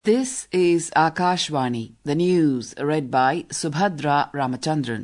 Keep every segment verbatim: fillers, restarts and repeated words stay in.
This is Akashvani, the news read by Subhadra Ramachandran.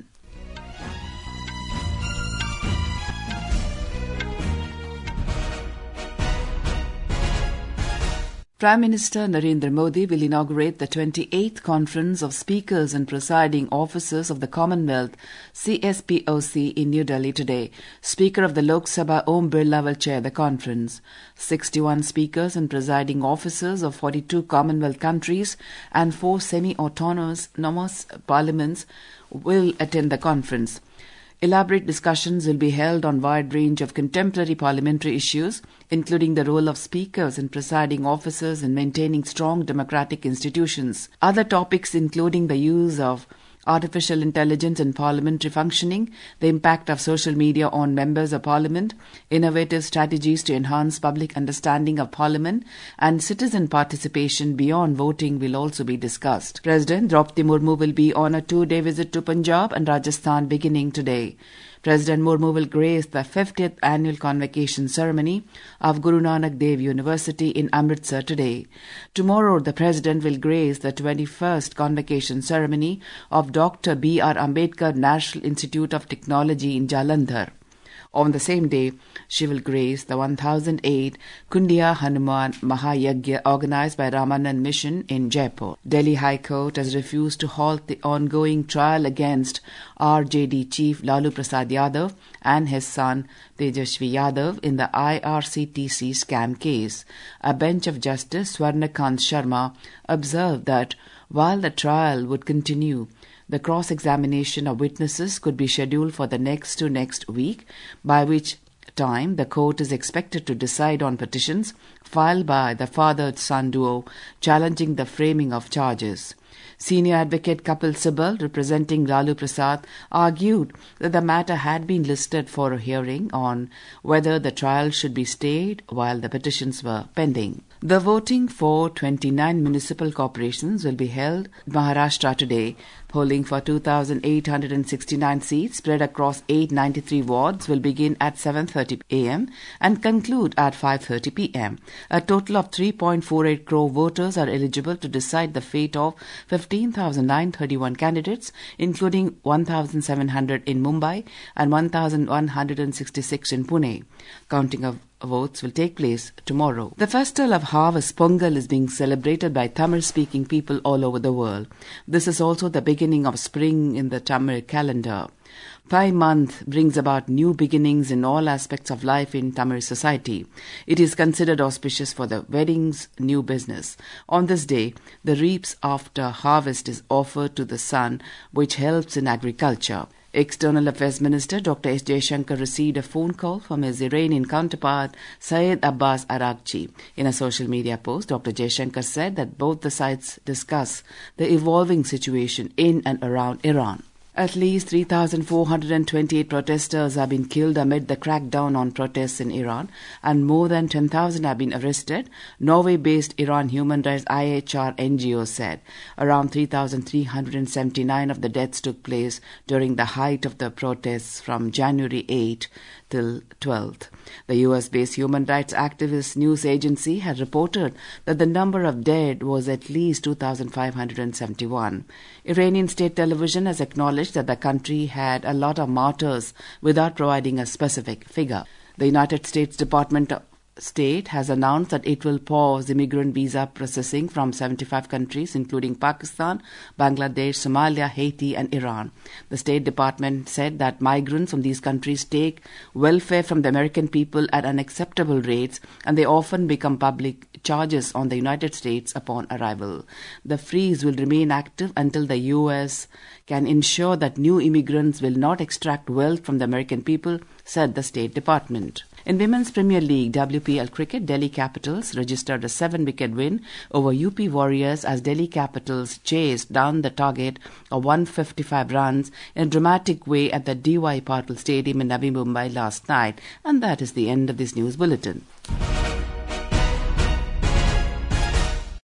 Prime Minister Narendra Modi will inaugurate the twenty-eighth Conference of Speakers and Presiding Officers of the Commonwealth C S P O C in New Delhi today. Speaker of the Lok Sabha Om Birla will chair the conference. sixty-one speakers and presiding officers of forty-two Commonwealth countries and four semi-autonomous parliaments will attend the conference. Elaborate discussions will be held on a wide range of contemporary parliamentary issues, including the role of speakers and presiding officers in maintaining strong democratic institutions. Other topics including the use of artificial intelligence in parliamentary functioning, the impact of social media on members of parliament, innovative strategies to enhance public understanding of parliament, and citizen participation beyond voting will also be discussed. President Draupadi Murmu will be on a two-day visit to Punjab and Rajasthan beginning today. President Murmu will grace the fiftieth annual convocation ceremony of Guru Nanak Dev University in Amritsar today. Tomorrow, the President will grace the twenty-first convocation ceremony of Doctor B R Ambedkar National Institute of Technology in Jalandhar. On the same day, she will grace the one thousand eight Kundiya Hanuman Mahayagya organized by Ramanand Mission in Jaipur. Delhi High Court has refused to halt the ongoing trial against R J D chief Lalu Prasad Yadav and his son Tejashwi Yadav in the I R C T C scam case. A bench of Justice Swarnakant Sharma observed that while the trial would continue, the cross-examination of witnesses could be scheduled for the next to next week, by which time the court is expected to decide on petitions filed by the father-son duo challenging the framing of charges. Senior advocate Kapil Sibal, representing Lalu Prasad, argued that the matter had been listed for a hearing on whether the trial should be stayed while the petitions were pending. The voting for twenty-nine municipal corporations will be held in Maharashtra today. Polling for two thousand eight hundred sixty-nine seats spread across eight hundred ninety-three wards will begin at seven thirty a m and conclude at five thirty p m A total of three point four eight crore voters are eligible to decide the fate of fifteen thousand nine hundred thirty-one candidates, including one thousand seven hundred in Mumbai and one thousand one hundred sixty-six in Pune. Counting of votes will take place tomorrow. The festival of harvest, Pongal, is being celebrated by Tamil-speaking people all over the world. This is also the beginning of spring in the Tamil calendar. Pai month brings about new beginnings in all aspects of life in Tamil society. It is considered auspicious for the weddings, new business. On this day, the reaps after harvest is offered to the sun, which helps in agriculture. External Affairs Minister Doctor S. Jaishankar received a phone call from his Iranian counterpart Syed Abbas Araghchi. In a social media post, Doctor Jaishankar said that both the sides discuss the evolving situation in and around Iran. At least three thousand four hundred twenty-eight protesters have been killed amid the crackdown on protests in Iran, and more than ten thousand have been arrested, Norway-based Iran Human Rights I H R N G O said. Around three thousand three hundred seventy-nine of the deaths took place during the height of the protests from January eighth till twelfth. The U S-based human rights activist news agency had reported that the number of dead was at least two thousand five hundred seventy-one. Iranian state television has acknowledged that the country had a lot of martyrs without providing a specific figure. The United States Department of State has announced that it will pause immigrant visa processing from seventy-five countries, including Pakistan, Bangladesh, Somalia, Haiti, and Iran. The State Department said that migrants from these countries take welfare from the American people at unacceptable rates, and they often become public charges on the United States upon arrival. The freeze will remain active until the U S can ensure that new immigrants will not extract wealth from the American people, said the State Department. In Women's Premier League W P L cricket, Delhi Capitals registered a seven-wicket win over U P Warriors as Delhi Capitals chased down the target of one hundred fifty-five runs in a dramatic way at the D Y Patil Stadium in Navi Mumbai last night. And that is the end of this news bulletin.